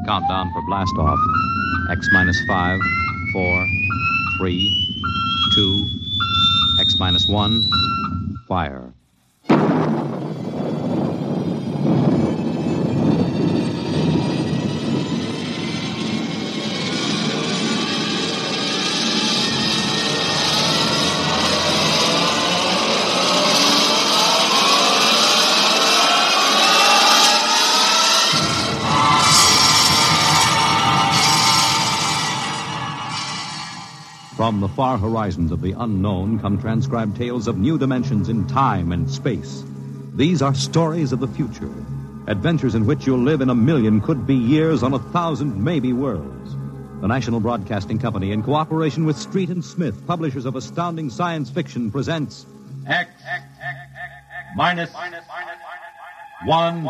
Countdown for blast off. X minus 5, 4, 3, 2, X minus 1, fire. From the far horizons of the unknown come transcribed tales of new dimensions in time and space. These are stories of the future, adventures in which you'll live in 1,000,000 could-be years on 1,000 maybe worlds. The National Broadcasting Company, in cooperation with Street and Smith, publishers of astounding science fiction, presents X minus 1.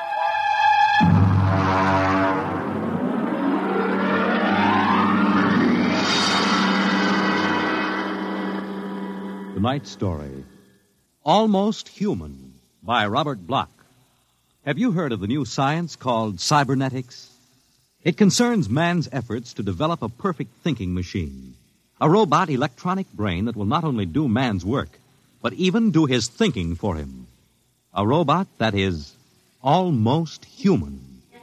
Tonight's story, Almost Human, by Robert Bloch. Have you heard of the new science called cybernetics? It concerns man's efforts to develop a perfect thinking machine, a robot electronic brain that will not only do man's work, but even do his thinking for him. A robot that is almost human.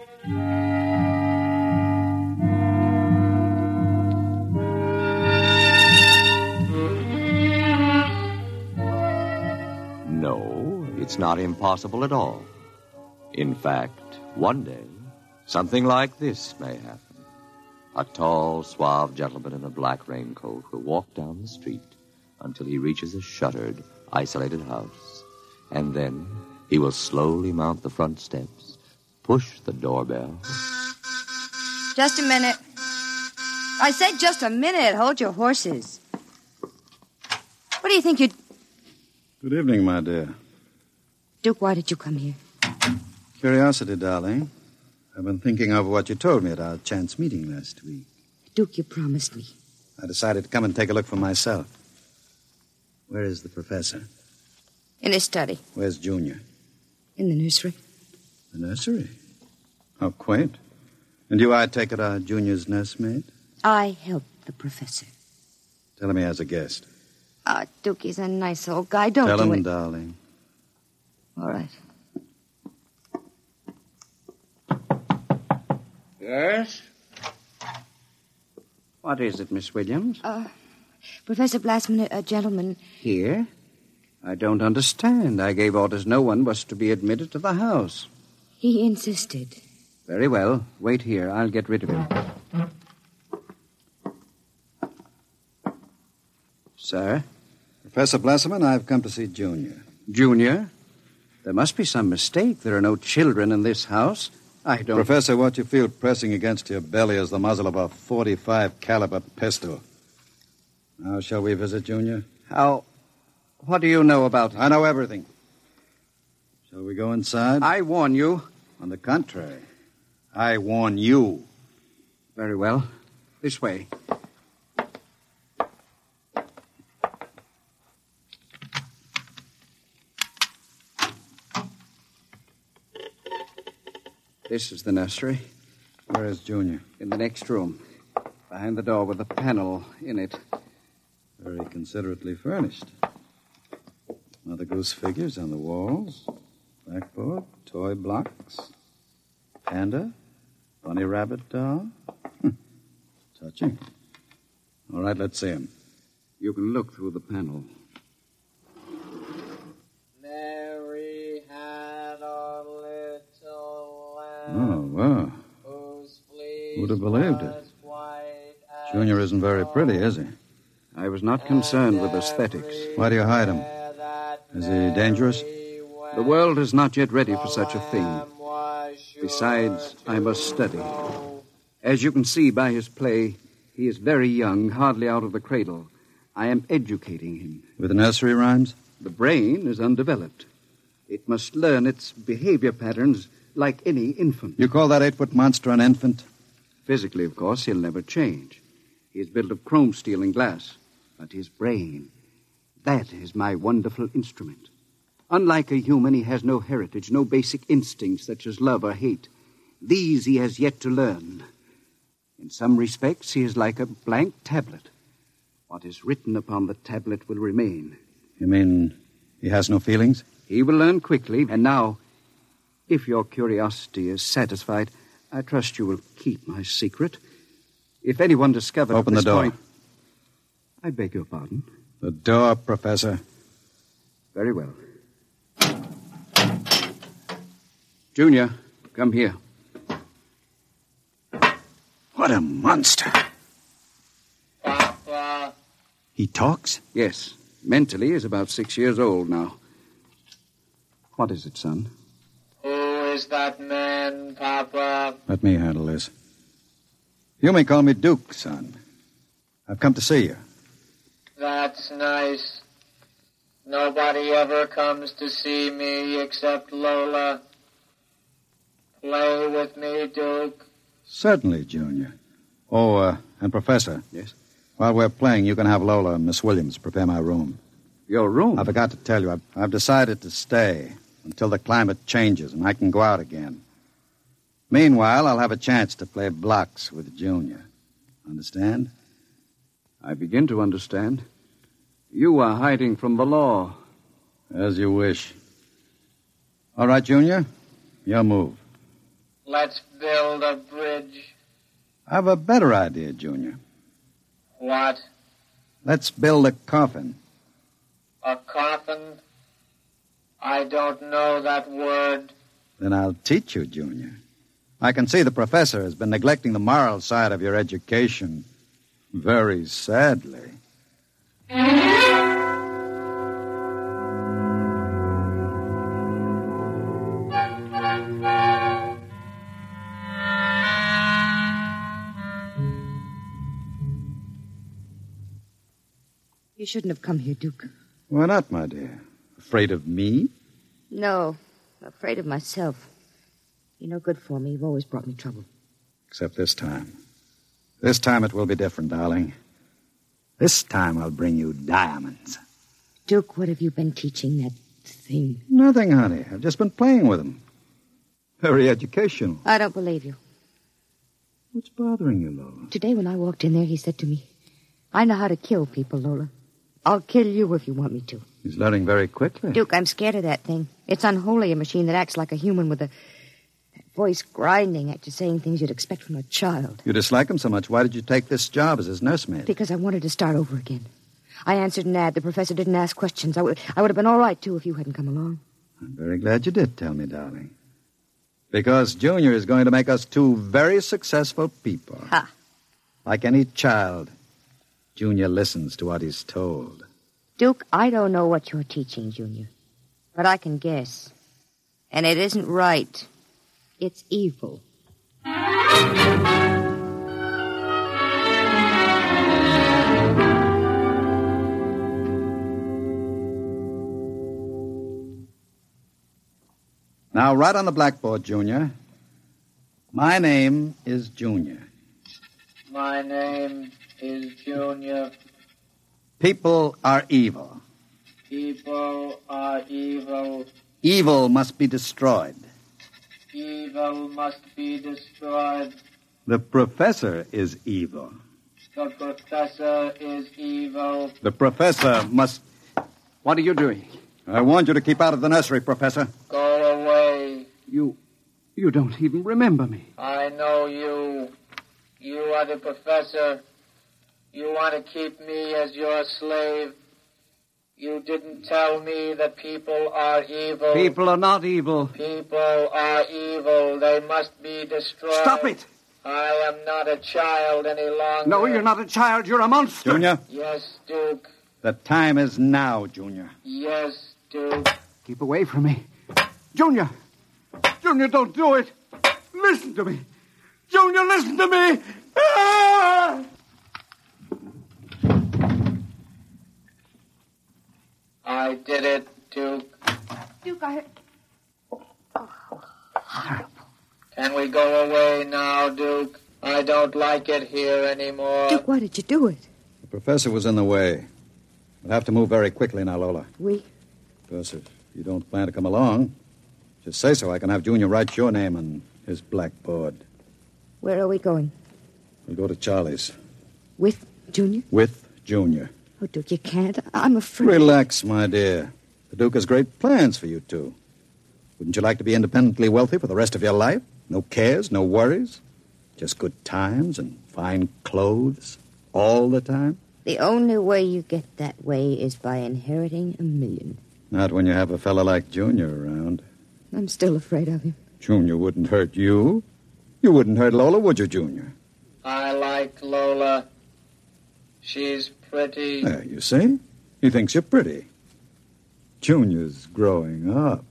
No, it's not impossible at all. In fact, one day, something like this may happen. A tall, suave gentleman in a black raincoat will walk down the street until he reaches a shuttered, isolated house. And then he will slowly mount the front steps, push the doorbell. Just a minute. I said just a minute. Hold your horses. What do you think you'd... Good evening, my dear. Duke, why did you come here? Curiosity, darling. I've been thinking over what you told me at our chance meeting last week. Duke, you promised me. I decided to come and take a look for myself. Where is the professor? In his study. Where's Junior? In the nursery. The nursery? How quaint. And you, I take it, are Junior's nursemaid? I helped the professor. Tell him he has a guest. Duke, he's a nice old guy. Don't Tell do him, it. darling. All right. Yes? What is it, Miss Williams? Professor Blassman, a gentleman... Here? I don't understand. I gave orders no one was to be admitted to the house. He insisted. Very well. Wait here. I'll get rid of him. Sir? Professor Blasserman, I've come to see Junior. Junior? There must be some mistake. There are no children in this house. I don't... Professor, what you feel pressing against your belly is the muzzle of a .45 caliber pistol. Now, shall we visit Junior? How... What do you know about him? I know everything. Shall we go inside? I warn you. On the contrary, I warn you. Very well. This way. This is the nursery. Where is Junior? In the next room. Behind the door with a panel in it. Very considerately furnished. Mother Goose figures on the walls. Blackboard, toy blocks. Panda, bunny rabbit doll. Touching. All right, let's see him. You can look through the panel. Mary had a little lamb. Oh, wow. Who'd have believed it? Junior isn't very pretty, is he? I was not concerned with aesthetics. Why do you hide him? Is he dangerous? The world is not yet ready for such a thing. Besides, I must study. As you can see by his play, he is very young, hardly out of the cradle. I am educating him. With nursery rhymes? The brain is undeveloped. It must learn its behavior patterns like any infant. You call that 8-foot monster an infant? Physically, of course, he'll never change. He is built of chrome steel and glass. But his brain, that is my wonderful instrument. Unlike a human, he has no heritage, no basic instincts such as love or hate. These he has yet to learn. In some respects, he is like a blank tablet. What is written upon the tablet will remain. You mean he has no feelings? He will learn quickly, and now, if your curiosity is satisfied, I trust you will keep my secret. If anyone discovers... Open the door. I beg your pardon? The door, Professor. Very well. Junior, come here. What a monster. Papa. He talks? Yes. Mentally, he is about 6 years old now. What is it, son? Who is that man, Papa? Let me handle this. You may call me Duke, son. I've come to see you. That's nice. Nobody ever comes to see me except Lola. Play with me, Duke. Certainly, Junior. Oh, and Professor. Yes? While we're playing, you can have Lola and Miss Williams prepare my room. Your room? I forgot to tell you, I've decided to stay until the climate changes and I can go out again. Meanwhile, I'll have a chance to play blocks with Junior. Understand? I begin to understand. You are hiding from the law. As you wish. All right, Junior. Your move. Let's build a bridge. I have a better idea, Junior. What? Let's build a coffin. A coffin? I don't know that word. Then I'll teach you, Junior. I can see the professor has been neglecting the moral side of your education. Very sadly. You shouldn't have come here, Duke. Why not, my dear? Afraid of me? No, afraid of myself. You're no good for me. You've always brought me trouble. Except this time. This time it will be different, darling. This time I'll bring you diamonds. Duke, what have you been teaching that thing? Nothing, honey. I've just been playing with them. Very educational. I don't believe you. What's bothering you, Lola? Today when I walked in there, he said to me, I know how to kill people, Lola. I'll kill you if you want me to. He's learning very quickly. Duke, I'm scared of that thing. It's unholy, a machine that acts like a human with a voice grinding at you, saying things you'd expect from a child. You dislike him so much. Why did you take this job as his nursemaid? Because I wanted to start over again. I answered an ad. The professor didn't ask questions. I would have been all right, too, if you hadn't come along. I'm very glad you did tell me, darling. Because Junior is going to make us two very successful people. Ha! Like any child, Junior listens to what he's told. Duke, I don't know what you're teaching, Junior. But I can guess. And it isn't right. It's evil. Now, write on the blackboard, Junior. My name is Junior. My name is Junior. People are evil. People are evil. Evil must be destroyed. Evil must be destroyed. The professor is evil. The professor is evil. The professor must... What are you doing? I warned you to keep out of the nursery, Professor. Go away. You don't even remember me. I know you. You are the professor. You want to keep me as your slave. You didn't tell me that people are evil. People are not evil. People are evil. They must be destroyed. Stop it! I am not a child any longer. No, you're not a child. You're a monster. Junior, Yes, Duke. the time is now, Junior. Yes, Duke. Keep away from me. Junior! Junior, don't do it! Listen to me! Junior, listen to me! Ah! I did it, Duke. Duke, I... Can we go away now, Duke? I don't like it here anymore. Duke, why did you do it? The professor was in the way. We'll have to move very quickly now, Lola. We? Because if you don't plan to come along, just say so. I can have Junior write your name and Here's blackboard. Where are we going? We'll go to Charlie's. With Junior? With Junior. Oh, Duke, you can't. I'm afraid. Relax, my dear. The Duke has great plans for you two. Wouldn't you like to be independently wealthy for the rest of your life? No cares, no worries? Just good times and fine clothes all the time? The only way you get that way is by inheriting $1 million. Not when you have a fellow like Junior around. I'm still afraid of him. Junior wouldn't hurt you. You wouldn't hurt Lola, would you, Junior? I like Lola. She's pretty. There, you see? He thinks you're pretty. Junior's growing up.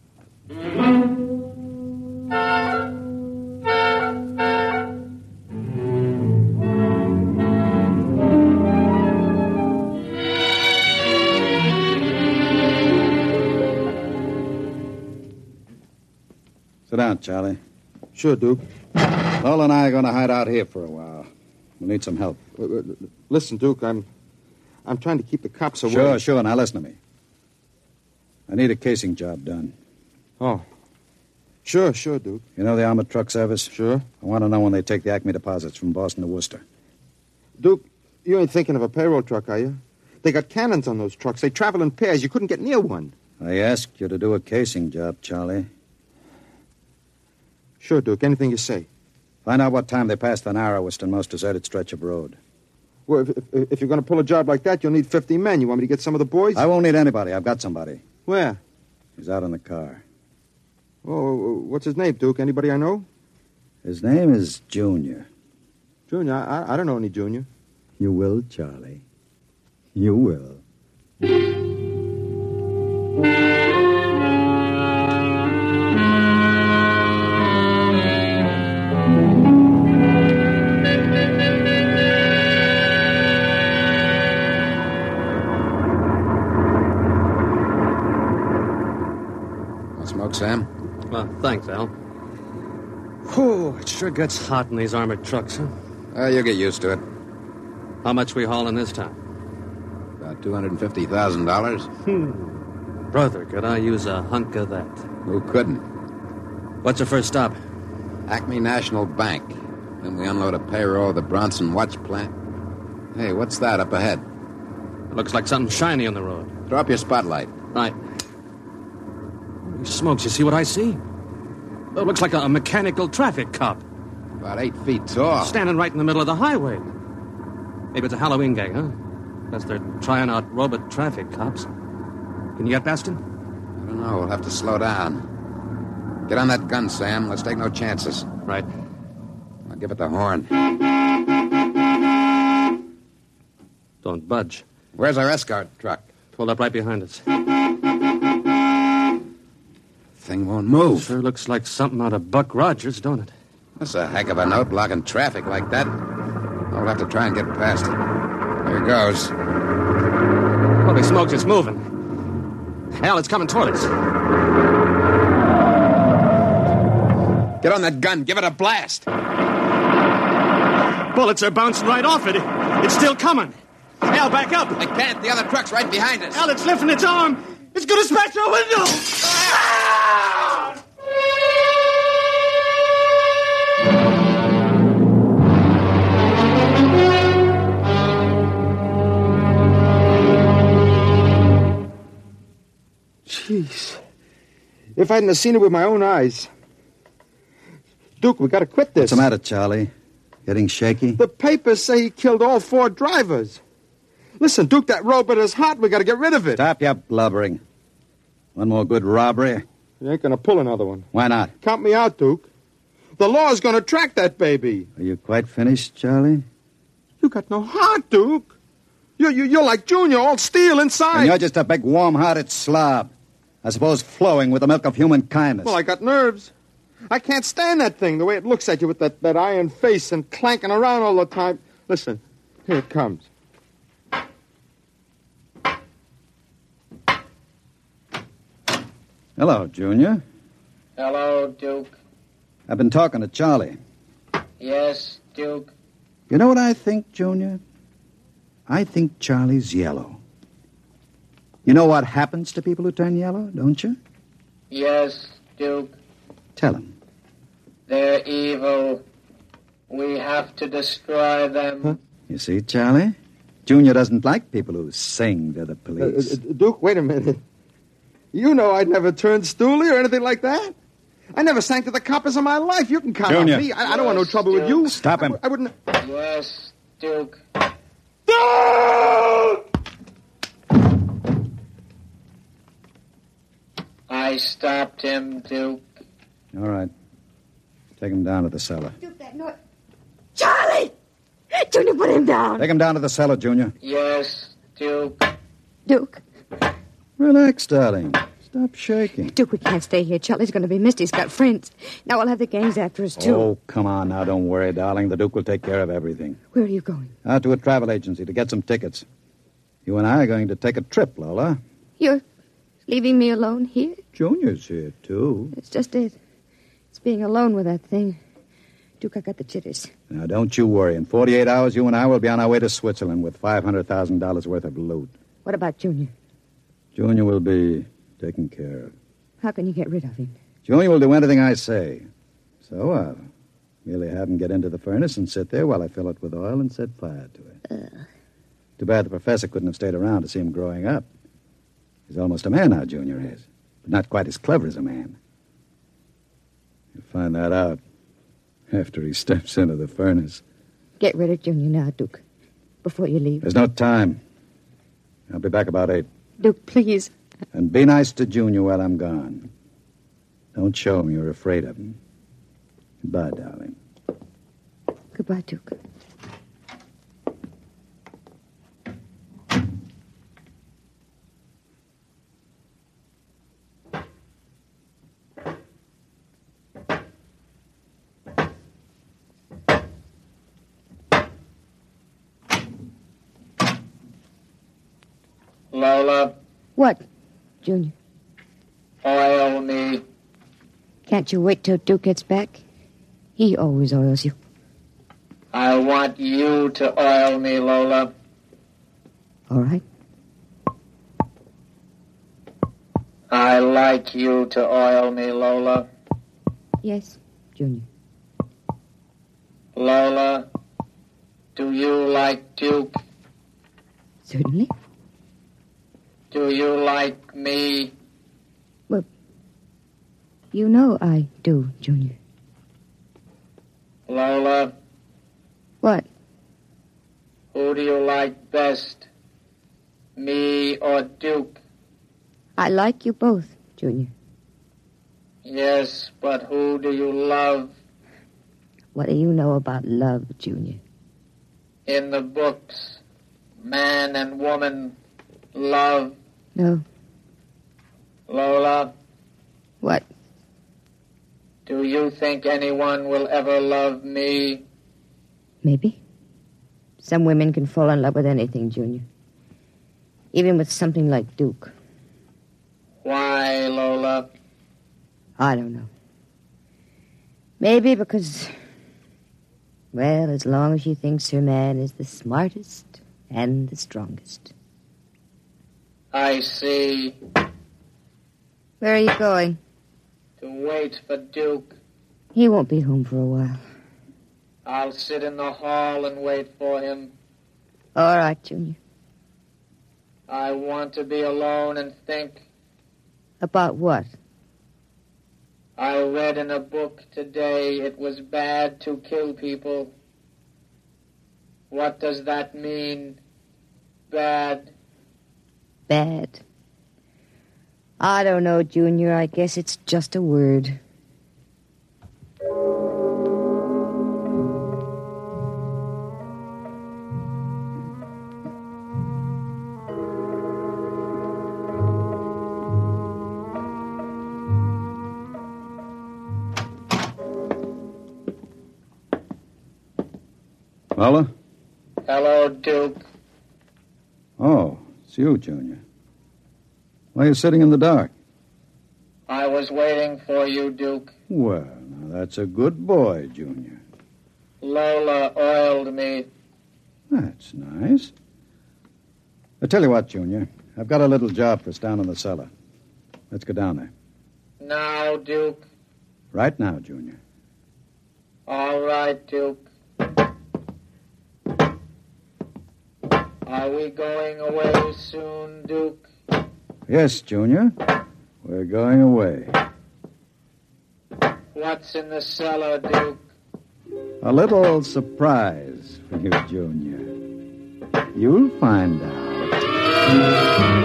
Sit down, Charlie. Sure, Duke. Lola and I are going to hide out here for a while. We'll need some help. Listen, Duke, I'm trying to keep the cops away. Sure. Now listen to me. I need a casing job done. Oh. Sure, Duke. You know the armored truck service? Sure. I want to know when they take the Acme deposits from Boston to Worcester. Duke, you ain't thinking of a payroll truck, are you? They got cannons on those trucks. They travel in pairs. You couldn't get near one. I asked you to do a casing job, Charlie. Sure, Duke. Anything you say. Find out what time they pass the narrowest and most deserted stretch of road. Well, if you're going to pull a job like that, you'll need 50 men. You want me to get some of the boys? I won't need anybody. I've got somebody. Where? He's out in the car. Oh, what's his name, Duke? Anybody I know? His name is Junior. Junior? I don't know any Junior. You will, Charlie. You will. Smoke, Sam? Well, thanks, Al. Whew, it sure gets hot in these armored trucks, huh? You'll get used to it. How much we hauling this time? About $250,000. Brother, could I use a hunk of that? Who couldn't? What's the first stop? Acme National Bank. Then we unload a payroll at the Bronson Watch plant. Hey, what's that up ahead? It looks like something shiny on the road. Throw up your spotlight. Right. Holy smokes, you see what I see? It looks like a mechanical traffic cop. About 8 feet tall. Standing right in the middle of the highway. Maybe it's a Halloween gang, huh? Guess they're trying out robot traffic cops. Can you get past him? I don't know. We'll have to slow down. Get on that gun, Sam. Let's take no chances. Right. I'll give it the horn. Don't budge. Where's our escort truck? Pulled up right behind us. Thing won't move. Sure looks like something out of Buck Rogers, don't it? That's a heck of a note, blocking traffic like that. I'll have to try and get past it. Here goes. Holy smokes, it's moving. Hell, it's coming toward us. Get on that gun. Give it a blast. Bullets are bouncing right off it. It's still coming. Al, back up. I can't. The other truck's right behind us. Al, it's lifting its arm. It's going to smash our window. Jeez. If I hadn't have seen it with my own eyes. Duke, we got to quit this. What's the matter, Charlie? Getting shaky? The papers say he killed all 4 drivers. Listen, Duke, that robot is hot. We got to get rid of it. Stop your blubbering. One more good robbery. You ain't going to pull another one. Why not? Count me out, Duke. The law's going to track that baby. Are you quite finished, Charlie? You got no heart, Duke. You're like Junior, all steel inside. And you're just a big, warm-hearted slob. I suppose flowing with the milk of human kindness. Well, I got nerves. I can't stand that thing, the way it looks at you with that iron face and clanking around all the time. Listen, here it comes. Hello, Junior. Hello, Duke. I've been talking to Charlie. Yes, Duke. You know what I think, Junior? I think Charlie's yellow. You know what happens to people who turn yellow, don't you? Yes, Duke. Tell him. Their They're evil. We have to destroy them. Huh? You see, Charlie? Junior doesn't like people who sing to the police. Duke, wait a minute. You know I'd never turned stoolie or anything like that. I never sang to the coppers in my life. You can count Junior. on me. I don't want no trouble with you. Stop him. I wouldn't... Yes, Duke. I stopped him, Duke. All right. Take him down to the cellar. Duke, that noise. Charlie! Junior, put him down. Take him down to the cellar, Junior. Yes, Duke. Duke. Relax, darling. Stop shaking. Duke, we can't stay here. Charlie's going to be missed. He's got friends. Now we'll have the gangs after us, too. Oh, come on now. Don't worry, darling. The Duke will take care of everything. Where are you going? Out to a travel agency to get some tickets. You and I are going to take a trip, Lola. You're leaving me alone here? Junior's here, too. It's just it. It's being alone with that thing. Duke, I got the jitters. Now, don't you worry. In 48 hours, you and I will be on our way to Switzerland with $500,000 worth of loot. What about Junior? Junior will be taken care of. How can you get rid of him? Junior will do anything I say. So I'll merely have him get into the furnace and sit there while I fill it with oil and set fire to it. Too bad the professor couldn't have stayed around to see him growing up. He's almost a man now, Junior is. But not quite as clever as a man. You'll find that out after he steps into the furnace. Get rid of Junior now, Duke, before you leave. There's no time. I'll be back about 8. Duke, please. And be nice to Junior while I'm gone. Don't show him you're afraid of him. Goodbye, darling. Goodbye, Duke. Lola, What, Junior? oil me. Can't you wait till Duke gets back? He always oils you. I want you to oil me, Lola. All right. I like you to oil me, Lola. Yes, Junior. Lola, do you like Duke? Certainly. Do you like me? You know I do, Junior. Lola, What? who do you like best? Me or Duke? I like you both, Junior. Yes, but who do you love? What do you know about love, Junior? In the books, man and woman love. No. Lola, What? do you think anyone will ever love me? Maybe. Some women can fall in love with anything, Junior. Even with something like Duke. Why, Lola? I don't know. Maybe because, well, as long as she thinks her man is the smartest and the strongest. I see. Where are you going? To wait for Duke. He won't be home for a while. I'll sit in the hall and wait for him. All right, Junior. I want to be alone and think. About what? I read in a book today it was bad to kill people. What does that mean? Bad. Bad. I don't know, Junior. I guess it's just a word. Lola? Hello, Duke. Oh, it's you, Junior. Why are you sitting in the dark? I was waiting for you, Duke. Well, now that's a good boy, Junior. Lola oiled me. That's nice. I tell you what, Junior. I've got a little job for us down in the cellar. Let's go down there. Now, Duke. Right now, Junior. All right, Duke. Are we going away soon, Duke? Yes, Junior. We're going away. What's in the cellar, Duke? A little surprise for you, Junior. You'll find out.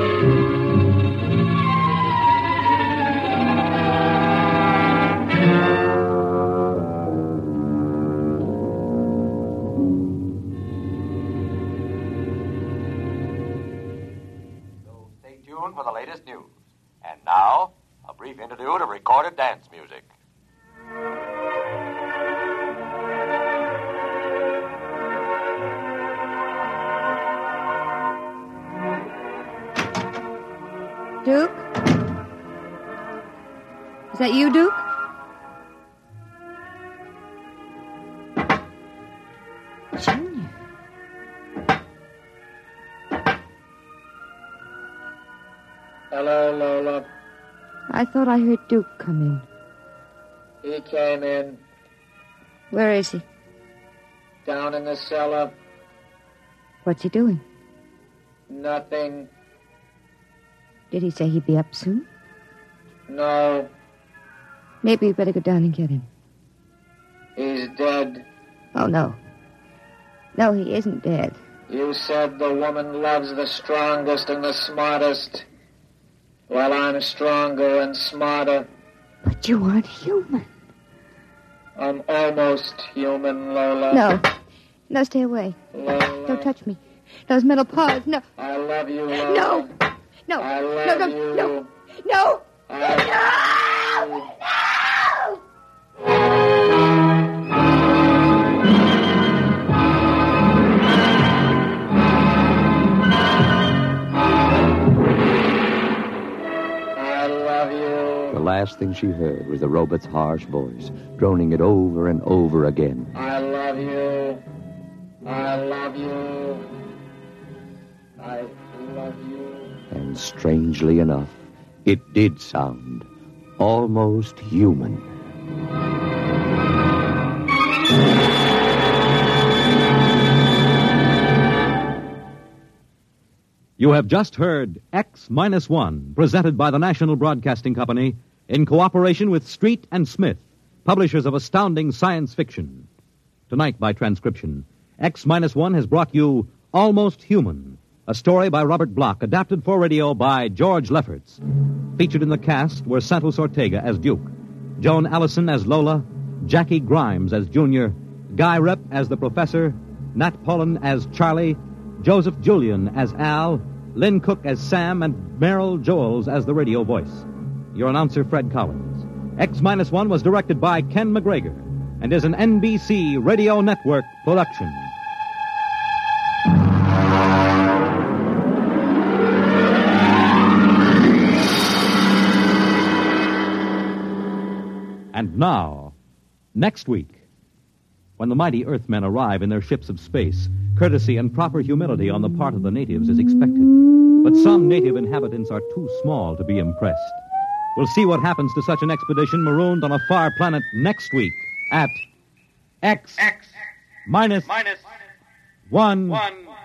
For the latest news. And now, a brief interlude of recorded dance music. Duke? Is that you, Duke? Junior. Hello, Lola. I thought I heard Duke come in. He came in. Where is he? Down in the cellar. What's he doing? Nothing. Did he say he'd be up soon? No. Maybe we better go down and get him. He's dead. Oh, no. No, he isn't dead. You said the woman loves the strongest and the smartest. Well, I'm stronger and smarter. But you aren't human. I'm almost human, Lola. No. No, stay away. Lola. Don't touch me. Those metal paws, no. I love you, Lola. No. No. I love you. No. No. No. The last thing she heard was the robot's harsh voice, droning it over and over again. I love you. I love you. I love you. And strangely enough, it did sound almost human. You have just heard X-1, presented by the National Broadcasting Company in cooperation with Street and Smith, publishers of astounding science fiction. Tonight, by transcription, X-1 has brought you Almost Human, a story by Robert Bloch, adapted for radio by George Lefferts. Featured in the cast were Santos Ortega as Duke, Joan Allison as Lola, Jackie Grimes as Junior, Guy Rep as the Professor, Nat Pullen as Charlie, Joseph Julian as Al, Lynn Cook as Sam, and Merrill Joels as the radio voice. Your announcer, Fred Collins. X-1 was directed by Ken McGregor and is an NBC Radio Network production. And now, next week, when the mighty Earthmen arrive in their ships of space, courtesy and proper humility on the part of the natives is expected. But some native inhabitants are too small to be impressed. We'll see what happens to such an expedition marooned on a far planet next week at X minus 1